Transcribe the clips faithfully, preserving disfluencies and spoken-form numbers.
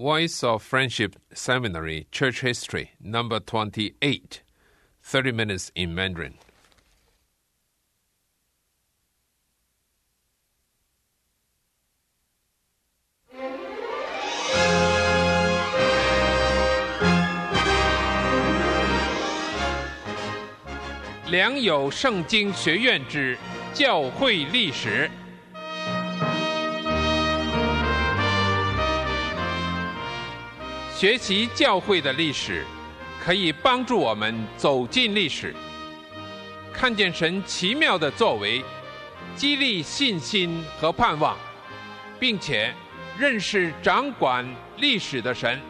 Voice of Friendship Seminary Church History, number twenty-eight, thirty minutes in Mandarin. 良友圣经学院之教会历史。学习教会的历史，可以帮助我们走进历史，看见神奇妙的作为，激励信心和盼望，并且认识掌管历史的神。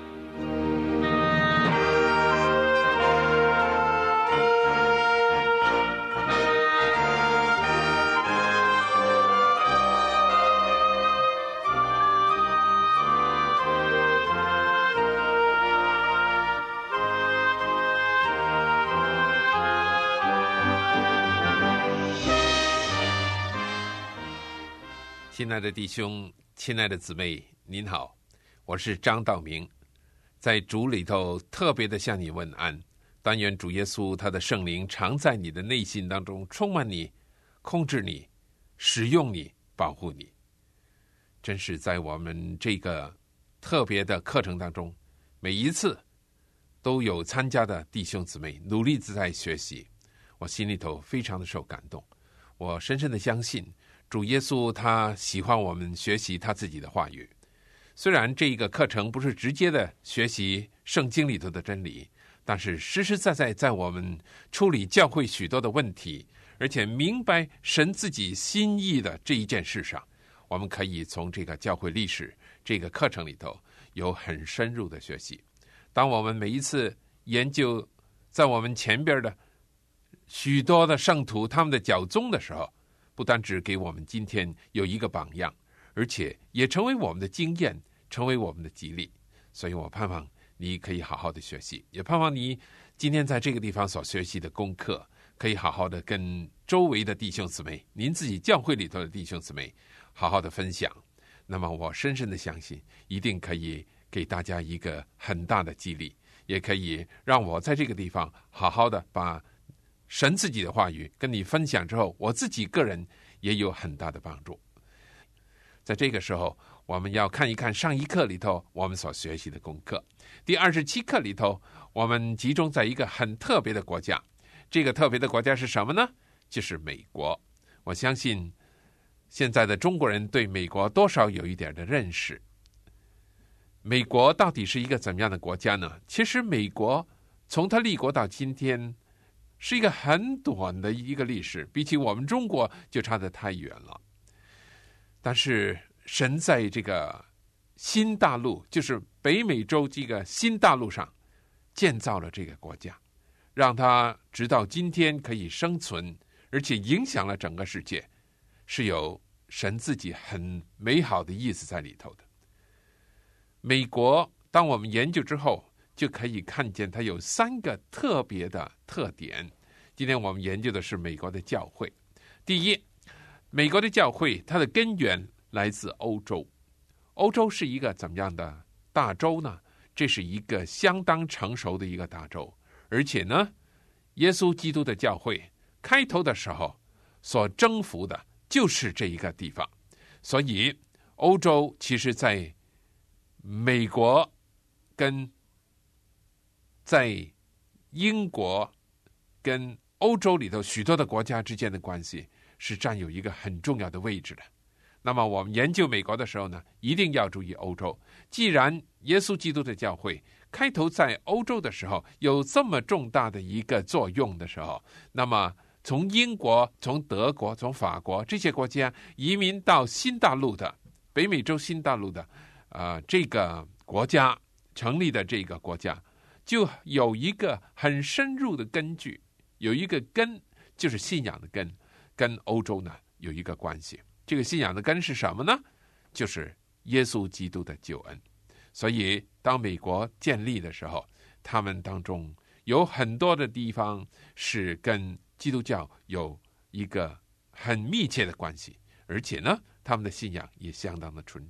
亲爱的弟兄，亲爱的姊妹，您好，我是张道明，在主里头特别的向你问安。但愿主耶稣他的圣灵常在你的内心当中充满你，控制你，使用你，保护你。真是在我们这个特别的课程当中，每一次都有参加的弟兄姊妹努力地在学习，我心里头非常的受感动。我深深的相信主耶稣他喜欢我们学习他自己的话语。虽然这一个课程不是直接的学习圣经里头的真理，但是实实在在在我们处理教会许多的问题，而且明白神自己心意的这一件事上，我们可以从这个教会历史这个课程里头有很深入的学习。当我们每一次研究在我们前边的许多的圣徒他们的教宗的时候，不单只给我们今天有一个榜样，而且也成为我们的经验，成为我们的激励。所以我盼望你可以好好的学习，也盼望你今天在这个地方所学习的功课可以好好的跟周围的弟兄姊妹，您自己教会里头的弟兄姊妹好好的分享。那么我深深的相信一定可以给大家一个很大的激励，也可以让我在这个地方好好的把神自己的话语跟你分享之后，我自己个人也有很大的帮助。在这个时候，我们要看一看上一课里头我们所学习的功课。第二十七课里头，我们集中在一个很特别的国家。这个特别的国家是什么呢？就是美国。我相信现在的中国人对美国多少有一点的认识。美国到底是一个怎么样的国家呢？其实美国从它立国到今天是一个很短的一个历史，比起我们中国就差得太远了。但是神在这个新大陆，就是北美洲这个新大陆上建造了这个国家，让它直到今天可以生存，而且影响了整个世界，是有神自己很美好的意思在里头的。美国当我们研究之后，就可以看见它有三个特别的特点。今天我们研究的是美国的教会。第一，美国的教会它的根源来自欧洲。欧洲是一个怎么样的大洲呢？这是一个相当成熟的一个大洲，而且呢，耶稣基督的教会开头的时候所征服的就是这一个地方。所以欧洲其实在美国跟在英国跟欧洲里头许多的国家之间的关系是占有一个很重要的位置的。那么我们研究美国的时候呢，一定要注意欧洲。既然耶稣基督的教会开头在欧洲的时候有这么重大的一个作用的时候，那么从英国、从德国、从法国这些国家移民到新大陆的北美洲新大陆的呃这个国家成立的这个国家，就有一个很深入的根据，有一个根，就是信仰的根，跟欧洲呢有一个关系。这个信仰的根是什么呢？就是耶稣基督的救恩。所以当美国建立的时候，他们当中有很多的地方是跟基督教有一个很密切的关系，而且呢他们的信仰也相当的纯正。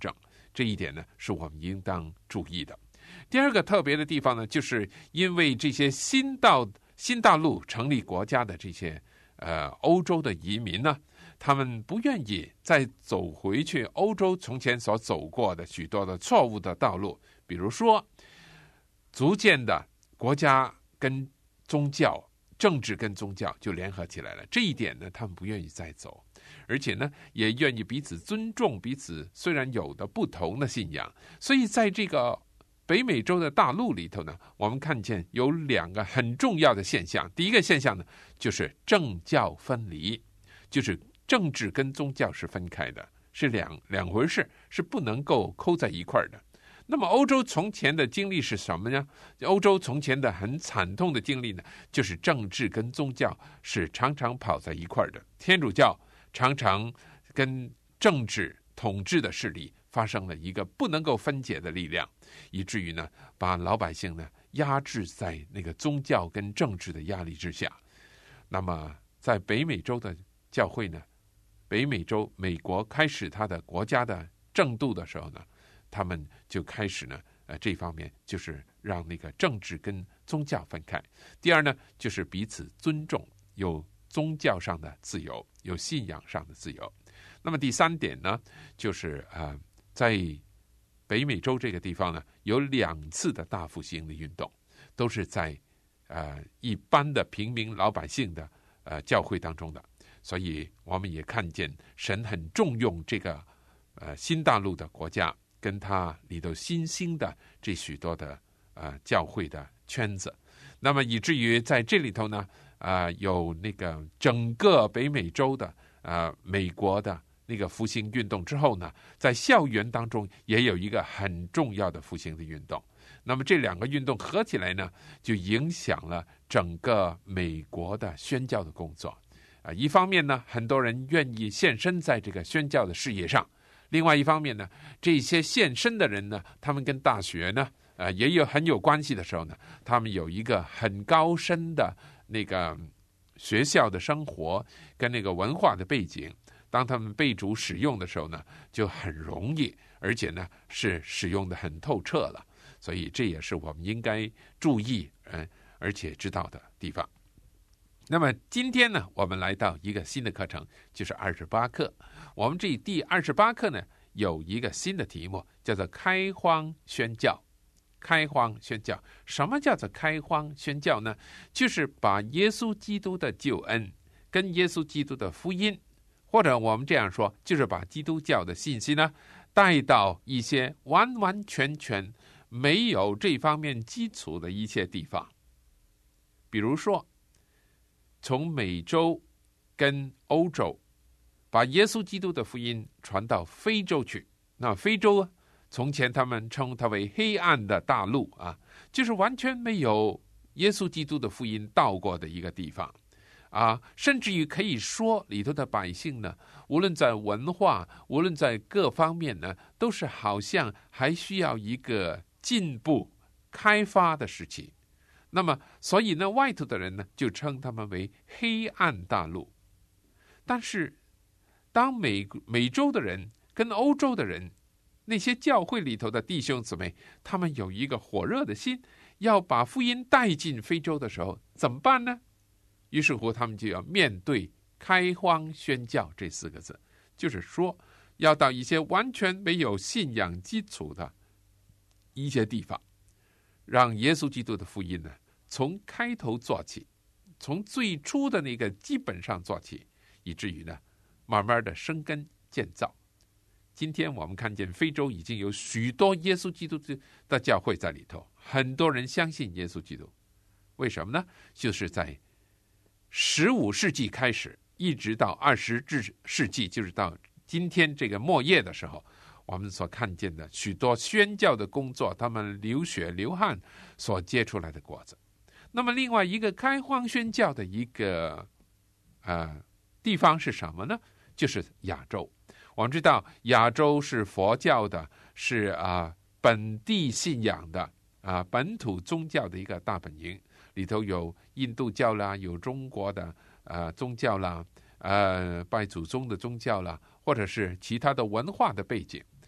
这一点呢是我们应当注意的。第二个特别的地方呢，就是因为这些新到新大陆成立国家的这些呃欧洲的移民呢，他们不愿意再走回去欧洲从前所走过的许多的错误的道路，比如说逐渐的国家跟宗教、政治跟宗教就联合起来了，这一点呢他们不愿意再走，而且呢也愿意彼此尊重彼此虽然有的不同的信仰。所以在这个北美洲的大陆里头呢，我们看见有两个很重要的现象。第一个现象呢，就是政教分离，就是政治跟宗教是分开的，是两两回事，是不能够扣在一块的。那么欧洲从前的经历是什么呢？欧洲从前的很惨痛的经历呢，就是政治跟宗教是常常跑在一块的。天主教常常跟政治统治的势力发生了一个不能够分解的力量，以至于呢，把老百姓呢压制在那个宗教跟政治的压力之下。那么在北美洲的教会呢，北美洲美国开始他的国家的正度的时候呢，他们就开始呢，呃，这方面就是让那个政治跟宗教分开。第二呢，就是彼此尊重，有宗教上的自由，有信仰上的自由。那么第三点呢，就是呃，在北美洲这个地方呢，有两次的大复兴的运动，都是在呃一般的平民老百姓的呃教会当中的。所以我们也看见神很重用这个呃新大陆的国家，跟他里头新兴的这许多的呃教会的圈子。那么以至于在这里头呢，啊、呃、有那个整个北美洲的呃美国的那个复兴运动之后呢，在校园当中也有一个很重要的复兴的运动。那么这两个运动合起来呢，就影响了整个美国的宣教的工作。啊、呃，一方面呢，很多人愿意献身在这个宣教的事业上；另外一方面呢，这些献身的人呢，他们跟大学呢，呃，也有很有关系的时候呢，他们有一个很高深的那个学校的生活跟那个文化的背景。当他们被主使用的时候呢，就很容易，而且呢是使用的很透彻了。所以这也是我们应该注意，嗯，而且知道的地方。那么今天呢，我们来到一个新的课程，就是二十八课。我们这第二十八课呢，有一个新的题目，叫做开荒宣教。开荒宣教，什么叫做开荒宣教呢？就是把耶稣基督的救恩跟耶稣基督的福音，或者我们这样说，就是把基督教的信息呢带到一些完完全全没有这方面基础的一些地方。比如说从美洲跟欧洲把耶稣基督的福音传到非洲去。那非洲从前他们称它为黑暗的大陆啊，就是完全没有耶稣基督的福音到过的一个地方啊，甚至于可以说里头的百姓呢，无论在文化，无论在各方面呢，都是好像还需要一个进步开发的时期。那么所以呢，外头的人呢就称他们为黑暗大陆。但是当美美洲的人跟欧洲的人，那些教会里头的弟兄姊妹，他们有一个火热的心，要把福音带进非洲的时候，怎么办呢？于是乎他们就要面对开荒宣教这四个字，就是说要到一些完全没有信仰基础的一些地方，让耶稣基督的福音呢从开头做起，从最初的那个基本上做起，以至于呢慢慢的生根建造。今天我们看见非洲已经有许多耶稣基督的教会在里头，很多人相信耶稣基督。为什么呢？就是在十五世纪开始，一直到二十世纪，就是到今天这个末叶的时候，我们所看见的许多宣教的工作，他们流血流汗所结出来的果子。那么另外一个开荒宣教的一个呃地方是什么呢？就是亚洲。我们知道亚洲是佛教的，是啊、呃、本地信仰的啊、呃、本土宗教的一个大本营，里头有印度教啦，有中国的呃宗教啦，呃拜祖宗的宗教啦，或者是其他的文化的背景。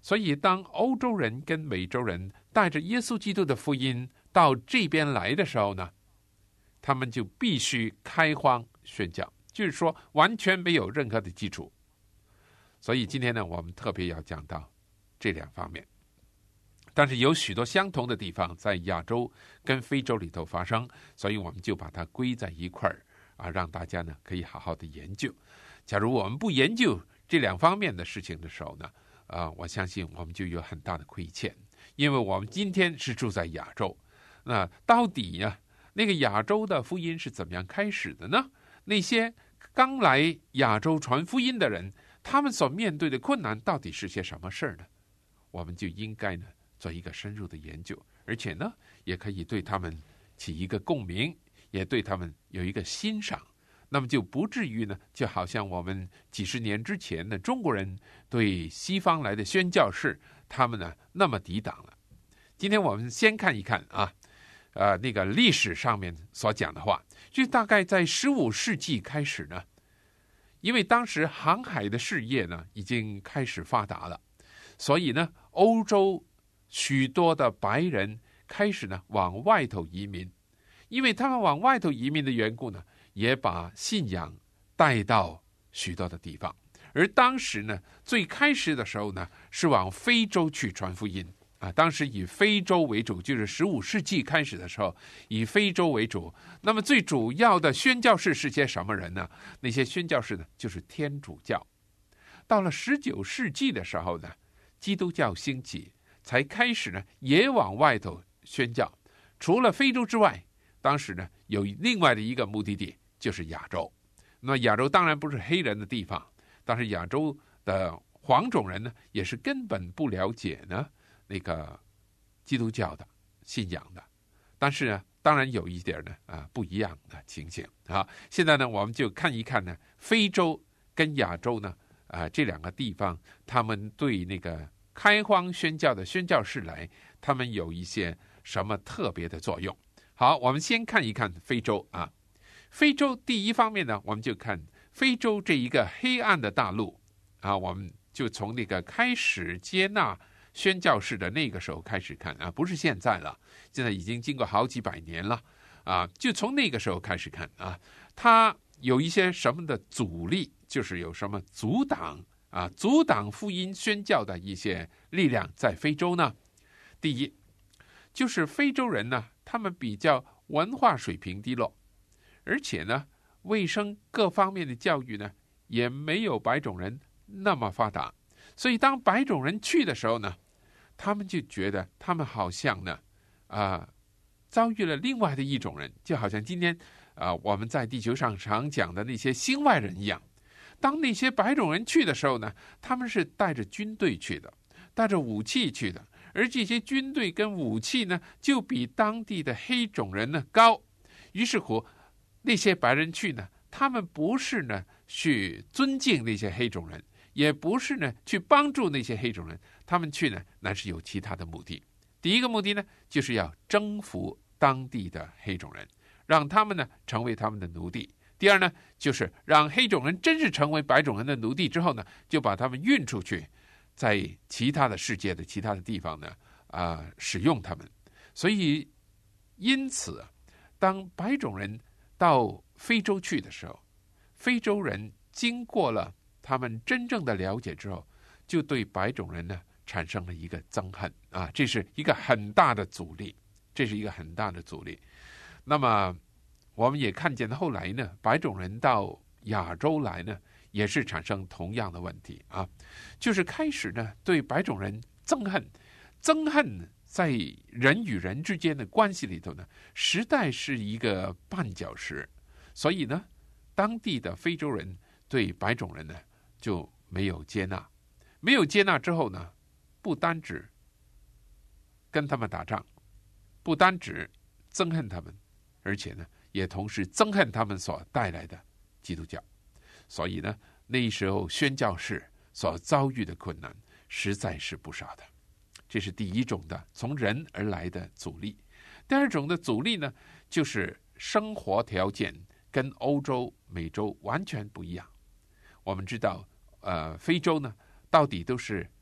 所以当欧洲人跟美洲人带着耶稣基督的福音到这边来的时候呢，他们就必须开荒宣教，就是说完全没有任何的基础。所以今天呢，我们特别要讲到这两方面。但是有许多相同的地方在亚洲跟非洲里头发生，所以我们就把它归在一块儿啊，让大家呢可以好好的研究。假如我们不研究这两方面的事情的时候呢，啊，我相信我们就有很大的亏欠，因为我们今天是住在亚洲。那到底呢，那个亚洲的福音是怎么样开始的呢？那些刚来亚洲传福音的人，他们所面对的困难到底是些什么事呢？我们就应该呢做一个深入的研究，而且呢也可以对他们起一个共鸣，也对他们有一个欣赏。那么就不至于呢，就好像我们几十年之前的中国人对西方来的宣教士，他们呢那么抵挡了。今天我们先看一看啊，呃，那个历史上面所讲的话，就大概在十五世纪开始呢，因为当时航海的事业呢已经开始发达了，所以呢，欧洲许多的白人开始呢往外头移民，因为他们往外头移民的缘故呢，也把信仰带到许多的地方。而当时呢，最开始的时候呢，是往非洲去传福音啊。当时以非洲为主，就是十五世纪开始的时候，以非洲为主。那么最主要的宣教士是些什么人呢？那些宣教士呢，就是天主教。到了十九世纪的时候呢，基督教兴起，才开始呢也往外头宣教。除了非洲之外，当时呢有另外的一个目的地，就是亚洲。那么亚洲当然不是黑人的地方，但是亚洲的黄种人呢，也是根本不了解呢那个基督教的信仰的。但是呢，当然有一点呢啊不一样的情形啊。现在呢，我们就看一看呢，非洲跟亚洲呢啊这两个地方，他们对那个开荒宣教的宣教士来，他们有一些什么特别的作用。好，我们先看一看非洲啊。非洲第一方面呢，我们就看非洲这一个黑暗的大陆啊，我们就从那个开始接纳宣教士的那个时候开始看啊，不是现在了，现在已经经过好几百年了啊，就从那个时候开始看啊，它有一些什么的阻力，就是有什么阻挡啊，阻挡福音宣教的一些力量在非洲呢？第一，就是非洲人呢，他们比较文化水平低落，而且呢，卫生各方面的教育呢，也没有白种人那么发达。所以当白种人去的时候呢，他们就觉得他们好像呢，啊、呃，遭遇了另外的一种人，就好像今天啊、呃、我们在地球上常讲的那些新外人一样。当那些白种人去的时候呢，他们是带着军队去的，带着武器去的，而这些军队跟武器呢，就比当地的黑种人呢高。于是乎，那些白人去呢，他们不是呢去尊敬那些黑种人，也不是呢去帮助那些黑种人，他们去呢那是有其他的目的。第一个目的呢，就是要征服当地的黑种人，让他们呢成为他们的奴隶。第二呢，就是让黑种人真是成为白种人的奴隶之后呢，就把他们运出去，在其他的世界的其他的地方呢，啊、呃，使用他们。所以，因此，当白种人到非洲去的时候，非洲人经过了他们真正的了解之后，就对白种人呢产生了一个憎恨啊，这是一个很大的阻力，这是一个很大的阻力。那么，我们也看见后来呢，白种人到亚洲来呢，也是产生同样的问题啊，就是开始呢对白种人憎恨，憎恨在人与人之间的关系里头呢，实在是一个绊脚石。所以呢，当地的非洲人对白种人呢就没有接纳，没有接纳之后呢，不单只跟他们打仗，不单只憎恨他们，而且呢，也同时憎恨他们所带来的基督教。所以呢，那时候宣教士所遭遇的困难实在是不少的。这是第一种的从人而来的阻力。第二种的阻力呢，就是生活条件跟欧洲、美洲完全不一样。我们知道，呃，非洲呢，到底都是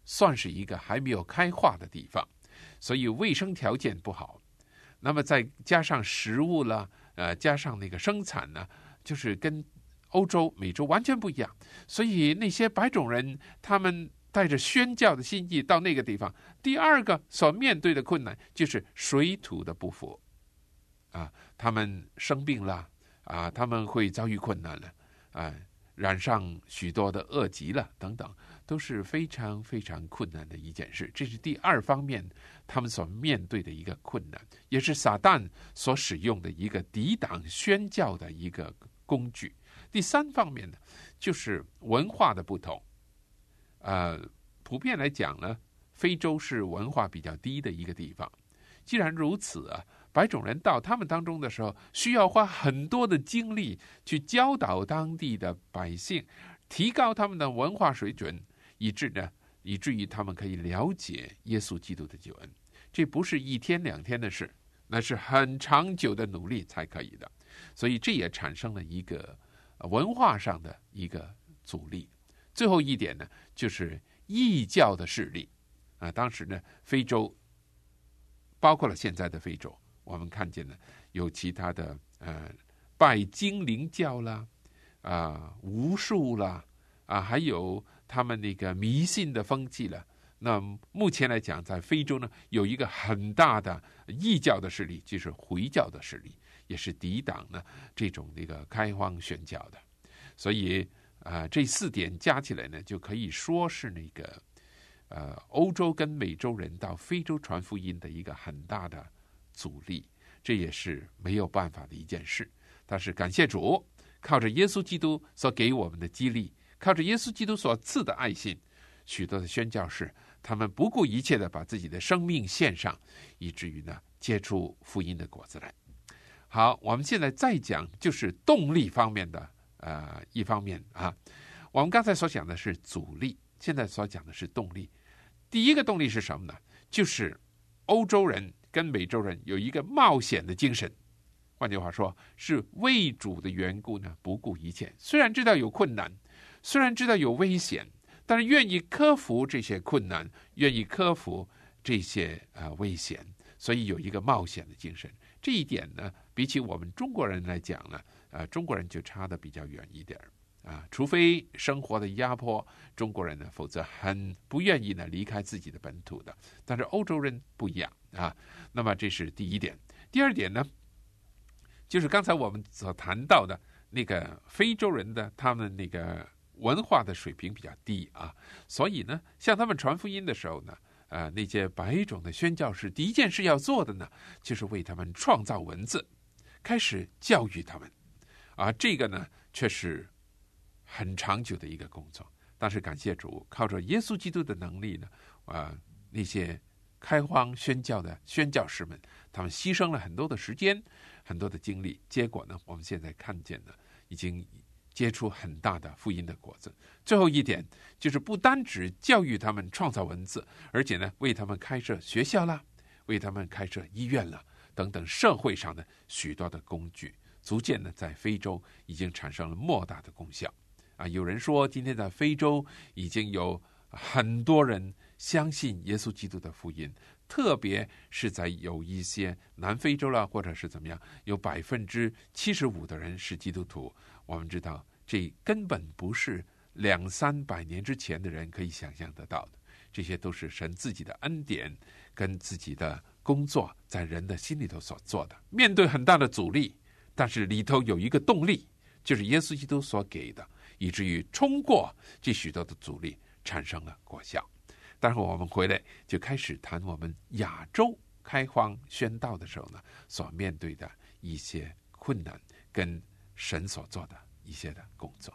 算是一个还没有开化的地方，所以卫生条件不好。那么再加上食物了，呃，加上那个生产呢，就是跟欧洲、美洲完全不一样。所以那些白种人，他们带着宣教的心意到那个地方，第二个所面对的困难就是水土的不服啊，他们生病了啊，他们会遭遇困难了啊，染上许多的恶疾了等等，都是非常非常困难的一件事。这是第二方面他们所面对的一个困难，也是撒旦所使用的一个抵挡宣教的一个工具。第三方面呢，就是文化的不同。呃，普遍来讲呢，非洲是文化比较低的一个地方。既然如此啊，白种人到他们当中的时候，需要花很多的精力去教导当地的百姓，提高他们的文化水准，以致呢，以至于他们可以了解耶稣基督的救恩。这不是一天两天的事，那是很长久的努力才可以的。所以这也产生了一个文化上的一个阻力。最后一点呢，就是异教的势力啊。当时呢，非洲包括了现在的非洲，我们看见呢，有其他的呃拜精灵教啦，啊、呃、巫术啦，啊还有他们那个迷信的风气了。那目前来讲，在非洲呢，有一个很大的异教的势力，就是回教的势力，也是抵挡呢这种那个开荒宣教的。所以啊、呃，这四点加起来呢，就可以说是那个呃欧洲跟美洲人到非洲传福音的一个很大的阻力，这也是没有办法的一件事。但是感谢主，靠着耶稣基督所给我们的激励，靠着耶稣基督所赐的爱心，许多的宣教士他们不顾一切的把自己的生命献上，以至于呢结出福音的果子来。好，我们现在再讲就是动力方面的呃一方面啊。我们刚才所讲的是阻力，现在所讲的是动力。第一个动力是什么呢？就是欧洲人跟美洲人有一个冒险的精神，换句话说，是为主的缘故呢，不顾一切。虽然知道有困难，虽然知道有危险，但是愿意克服这些困难，愿意克服这些呃危险，所以有一个冒险的精神。这一点呢，比起我们中国人来讲呢，呃，中国人就差得比较远一点啊。除非生活的压迫，中国人呢，否则很不愿意呢离开自己的本土的。但是欧洲人不一样啊。那么这是第一点。第二点呢，就是刚才我们所谈到的那个非洲人的他们那个文化的水平比较低啊，所以呢，向他们传福音的时候呢，呃，那些白种的宣教士第一件事要做的呢，就是为他们创造文字，开始教育他们，啊，这个呢却是很长久的一个工作。但是感谢主，靠着耶稣基督的能力呢，啊，那些开荒宣教的宣教士们，他们牺牲了很多的时间，很多的精力，结果呢，我们现在看见呢，已经结出很大的福音的果子。最后一点就是不单只教育他们创造文字，而且呢为他们开设学校啦，为他们开设医院啦等等社会上的许多的工具，逐渐呢在非洲已经产生了莫大的功效啊！有人说今天在非洲已经有很多人相信耶稣基督的福音，特别是在有一些南非洲啦，或者是怎么样，有百分之七十五的人是基督徒。我们知道这根本不是两三百年之前的人可以想象得到的，这些都是神自己的恩典跟自己的工作在人的心里头所做的。面对很大的阻力，但是里头有一个动力，就是耶稣基督所给的，以至于冲过这许多的阻力，产生了果效。待会儿我们回来就开始谈我们亚洲开荒宣道的时候呢，所面对的一些困难跟神所做的一些的工作。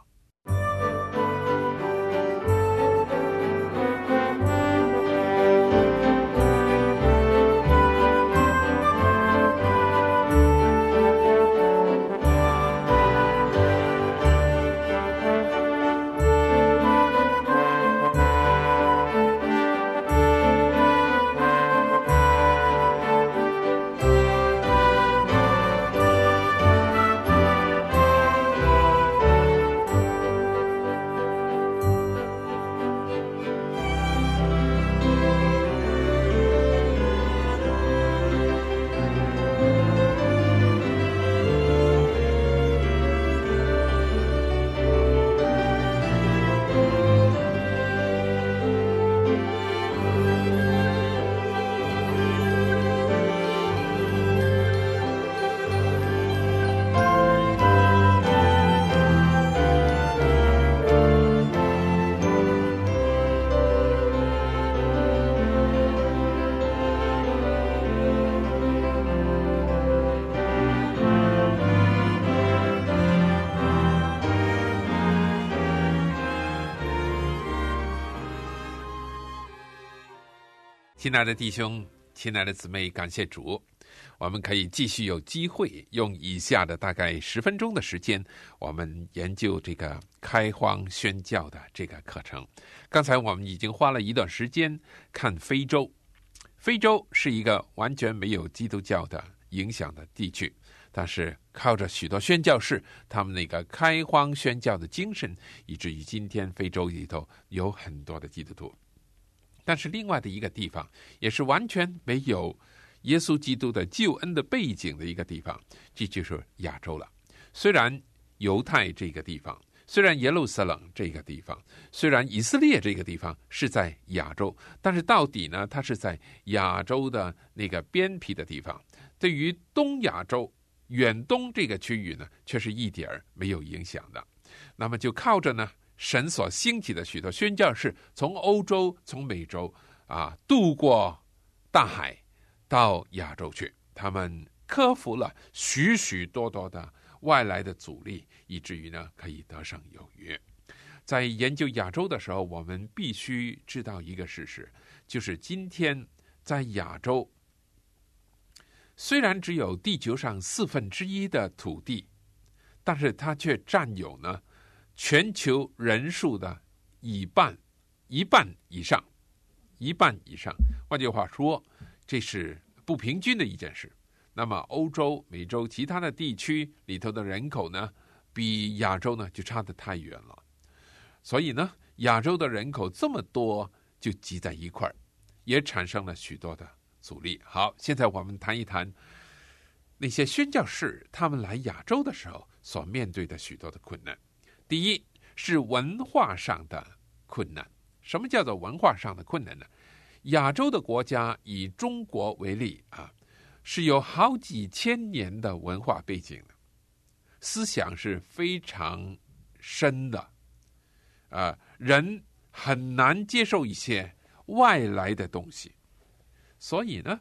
亲爱的弟兄，亲爱的姊妹，感谢主，我们可以继续有机会用以下的大概十分钟的时间，我们研究这个开荒宣教的这个课程。刚才我们已经花了一段时间看非洲，非洲是一个完全没有基督教的影响的地区，但是靠着许多宣教士他们那个开荒宣教的精神，以至于今天非洲里头有很多的基督徒。但是另外的一个地方也是完全没有耶稣基督的救恩的背景的一个地方，这就是亚洲了。虽然犹太这个地方，虽然耶路撒冷这个地方，虽然以色列这个地方是在亚洲，但是到底呢，它是在亚洲的那个边僻的地方，对于东亚洲远东这个区域呢，却是一点儿没有影响的。那么就靠着呢神所兴起的许多宣教士，从欧洲从美洲啊渡过大海到亚洲去，他们克服了许许多多的外来的阻力，以至于呢可以得胜有余。在研究亚洲的时候，我们必须知道一个事实，就是今天在亚洲虽然只有地球上四分之一的土地，但是它却占有呢全球人数的一半，一半以上，一半以上。换句话说，这是不平均的一件事。那么欧洲、美洲其他的地区里头的人口呢，比亚洲呢就差得太远了。所以呢，亚洲的人口这么多，就挤在一块儿，也产生了许多的阻力。好，现在我们谈一谈那些宣教士他们来亚洲的时候所面对的许多的困难。第一是文化上的困难。什么叫做文化上的困难呢？亚洲的国家以中国为例啊，是有好几千年的文化背景的，思想是非常深的，啊，人很难接受一些外来的东西，所以呢，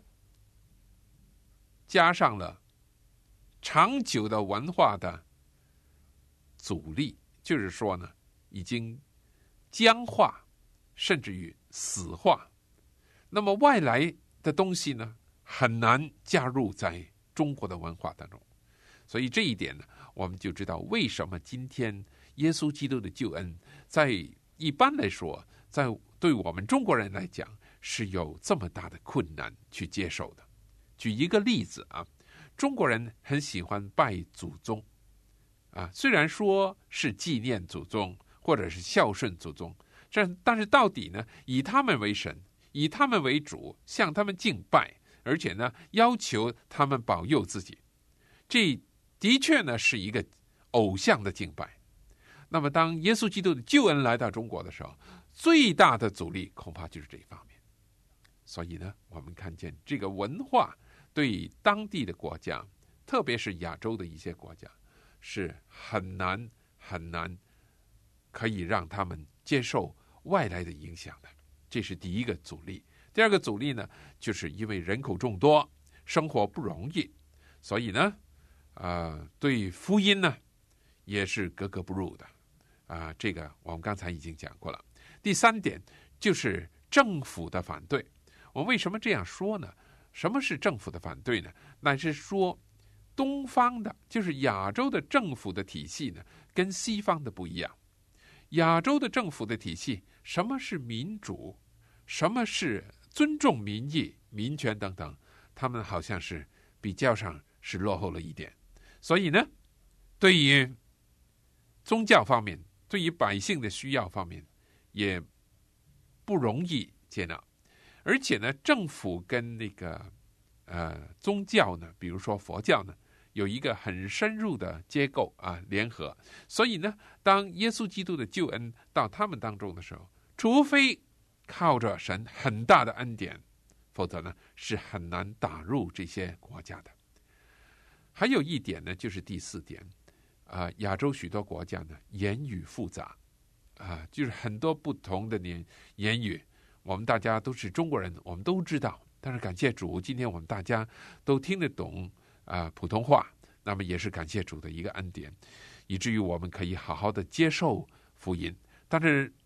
加上了长久的文化的阻力，就是说呢，已经僵化，甚至于死化。那么外来的东西呢，很难加入在中国的文化当中。所以这一点呢，我们就知道为什么今天耶稣基督的救恩，在一般来说，在对我们中国人来讲，是有这么大的困难去接受的。举一个例子啊，中国人很喜欢拜祖宗。啊，虽然说是纪念祖宗或者是孝顺祖宗，这但是到底呢，以他们为神，以他们为主，向他们敬拜，而且呢，要求他们保佑自己，这的确呢是一个偶像的敬拜。那么，当耶稣基督的救恩来到中国的时候，最大的阻力恐怕就是这一方面。所以呢，我们看见这个文化对当地的国家，特别是亚洲的一些国家，是很难很难可以让他们接受外来的影响的，这是第一个阻力。第二个阻力呢，就是因为人口众多，生活不容易，所以呢，呃，对福音呢也是格格不入的啊、呃。这个我们刚才已经讲过了。第三点就是政府的反对。我为什么这样说呢？什么是政府的反对呢？那是说东方的，就是亚洲的政府的体系呢，跟西方的不一样。亚洲的政府的体系，什么是民主，什么是尊重民意、民权等等，他们好像是比较上是落后了一点。所以呢，对于宗教方面，对于百姓的需要方面，也不容易接纳。而且呢，政府跟那个呃宗教呢，比如说佛教呢，有一个很深入的结构啊，联合。所以呢，当耶稣基督的救恩到他们当中的时候，除非靠着神很大的恩典，否则呢是很难打入这些国家的。还有一点呢，就是第四点啊、呃，亚洲许多国家呢言语复杂啊、呃，就是很多不同的言言语。我们大家都是中国人，我们都知道，但是感谢主，今天我们大家都听得懂啊、呃、普通话，那么也是感谢主的一个恩典，以至于我们可以好好的接受福音。但是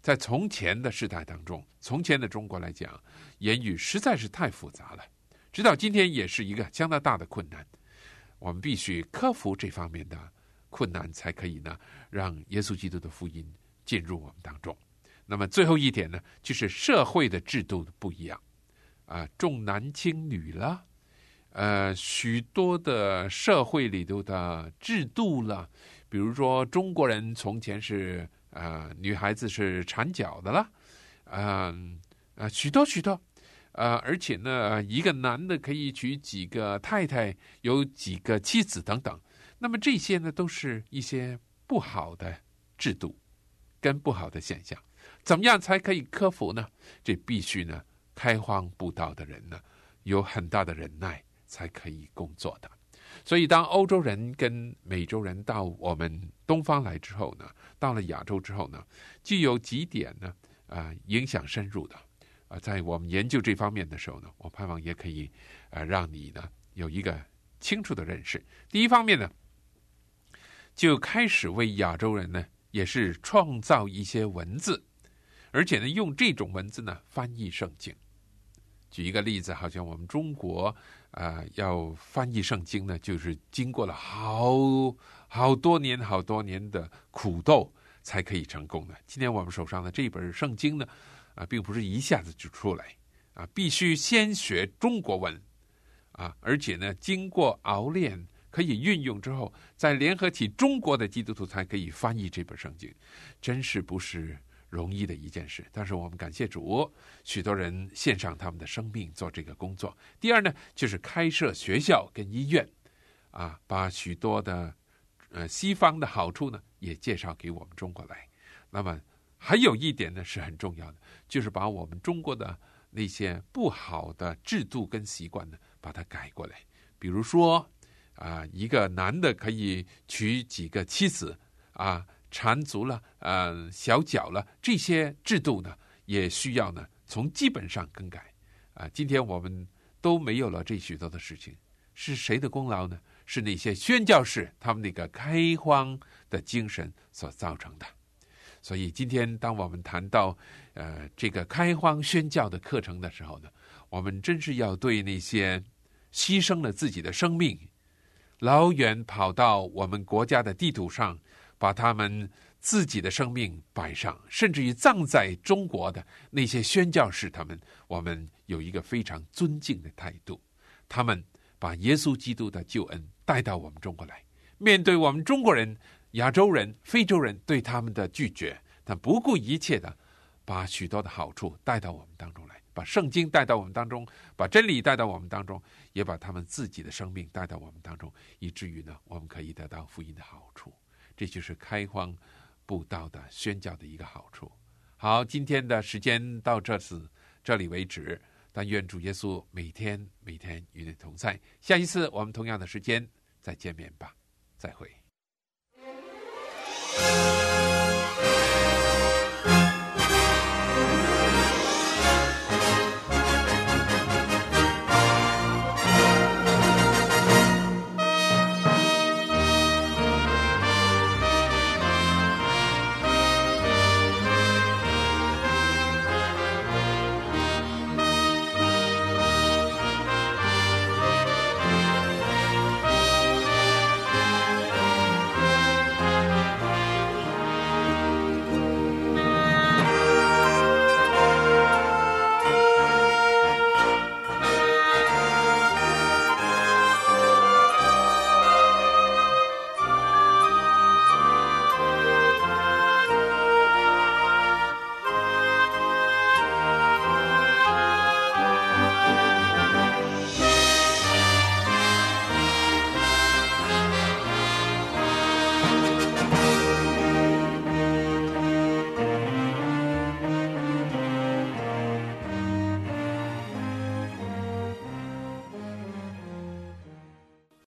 在从前的时代当中，从前的中国来讲，言语实在是太复杂了，直到今天也是一个相当大的困难。我们必须克服这方面的困难，才可以呢让耶稣基督的福音进入我们当中。那么最后一点呢，就是社会的制度不一样啊，重男轻女了，呃，许多的社会里头的制度了，比如说中国人从前是呃女孩子是缠脚的了，嗯呃, 呃许多许多。呃，而且呢，一个男的可以娶几个太太，有几个妻子等等。那么这些呢，都是一些不好的制度跟不好的现象。怎么样才可以克服呢？这必须呢，开荒布道的人呢，有很大的忍耐才可以工作的。所以，当欧洲人跟美洲人到我们东方来之后呢，到了亚洲之后呢，就有几点呢，啊、呃，影响深入的。啊，在我们研究这方面的时候呢，我盼望也可以，呃，让你呢有一个清楚的认识。第一方面呢，就开始为亚洲人呢，也是创造一些文字，而且呢，用这种文字呢翻译圣经。举一个例子，好像我们中国啊、呃，要翻译圣经呢，就是经过了好好多年、好多年的苦斗才可以成功的。今天我们手上的这本圣经呢。啊，并不是一下子就出来啊，必须先学中国文啊，而且呢，经过熬练，可以运用之后，再联合起中国的基督徒，才可以翻译这本圣经，真是不是容易的一件事。但是我们感谢主，许多人献上他们的生命做这个工作。第二呢，就是开设学校跟医院啊，把许多的呃西方的好处呢，也介绍给我们中国来。那么还有一点呢是很重要的，就是把我们中国的那些不好的制度跟习惯呢，把它改过来。比如说啊、呃，一个男的可以娶几个妻子啊，缠足了，呃，小脚了，这些制度呢，也需要呢从基本上更改啊、呃。今天我们都没有了这许多的事情，是谁的功劳呢？是那些宣教士他们那个开荒的精神所造成的。所以今天当我们谈到呃这个开荒宣教的课程的时候呢，我们真是要对那些牺牲了自己的生命，老远跑到我们国家的地图上，把他们自己的生命摆上，甚至于葬在中国的那些宣教士，他们我们有一个非常尊敬的态度。他们把耶稣基督的救恩带到我们中国来，面对我们中国人、亚洲人、非洲人对他们的拒绝，但不顾一切的把许多的好处带到我们当中来，把圣经带到我们当中，把真理带到我们当中，也把他们自己的生命带到我们当中，以至于呢，我们可以得到福音的好处。这就是开荒布道的宣教的一个好处。好，今天的时间到这次这里为止，但愿主耶稣每天每天与你同在。下一次我们同样的时间再见面吧，再会。